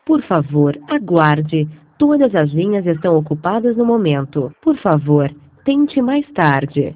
Por favor, aguarde. Todas as linhas estão ocupadas no momento. Por favor, tente mais tarde.